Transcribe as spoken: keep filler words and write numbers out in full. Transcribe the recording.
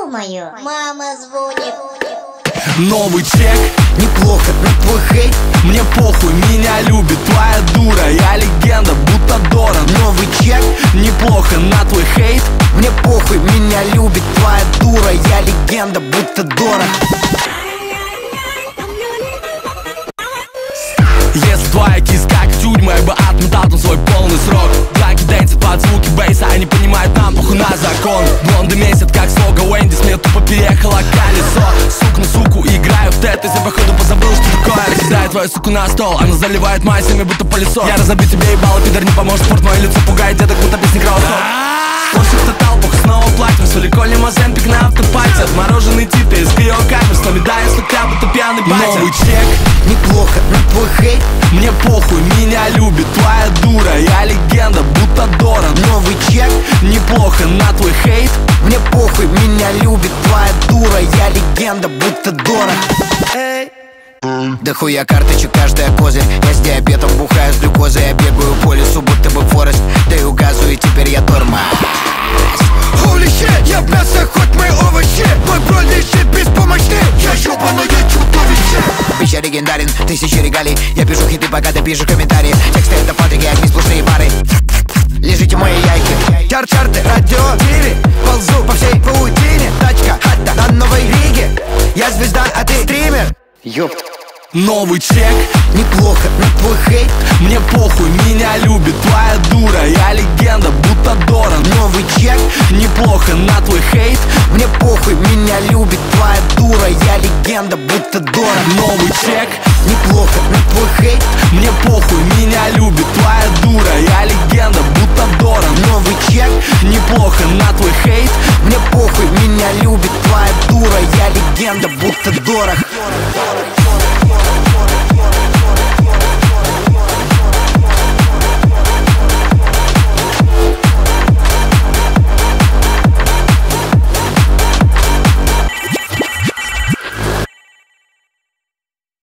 Ё-моё, мама звонит. Новый чек, неплохо, но твой хейт мне похуй, меня любит твоя дура. Я легенда, будто Дора. Новый чек, неплохо, на твой хейт мне похуй, меня любит твоя дура. Я легенда, будто Дора. Если твоя киска как тюрьма, я бы отмотал там свой полный срок. Драки дэнсят под звуки бейса, они понимают, нам похуй на закон. Блонды месяц, как слога Уэндис, мне тупо переехало колесо. Сук на суку, играю в тет, если походу позабыл, что такое. Раскидаю твою суку на стол, она заливает майсами, будто пылесос. Я разобью тебе ебало, пидор, не поможет, спорт, мое лицо пугает деток, будто песни кровосток. Слушай, в тотал, пух, снова платим, соликоли, маземпик на автопате. Отмороженный тип из биокамер, с нами да, если кря, будто пьяный батя. Новый чек, неплохо, но твой хейт мне похуй, меня любит твоя дура. Я легенда, будто Дора. Новый чек, неплохо, на твой хейт мне похуй, меня любит твоя дура. Я легенда, будто Дора. Эй. Да хуя карточек, каждая козырь. Я с диабетом бухаю с глюкозой. Я бегаю по лесу, будто бы Форест. Даю газу и теперь я тормоз. Holy shit, я в мясо, хоть мы овощи. Мой бро лежит беспомощный. Я ёбаное чудовище. Пища легендарен, тысячи регалий. Я пишу хиты, пока ты пишешь комментарии. Тексты это фатики, огни сплошные пары. Лежите мои яйки. Чар-чарты, радио, тиви. Ползу по всей паутине. Тачка, хата на Новой Риге. Я звезда, а ты стример. Ёпт. Новый чек, неплохо, но твой хейт мне похуй, меня любит твоя дура. Я легенда, будто Дора. Новый чек, неплохо, на твой хейт мне похуй, меня любит твоя дура. Я легенда, будто Дора. Новый чек, неплохо, но твой хейт мне похуй, меня любит твоя дура. Я легенда, будто Дора. Новый чек, неплохо, на твой хейт мне похуй, меня любит твоя дура. Я легенда, будто Дора.